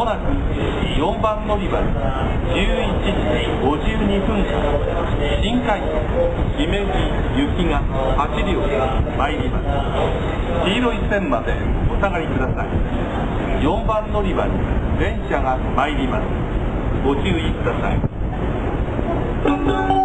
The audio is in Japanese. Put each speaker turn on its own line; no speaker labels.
もなく4番乗り場11時52分から新快速姫路行きが8両参ります。黄色い線までお下がりください。4番乗り場に電車が参ります。ご注意ください。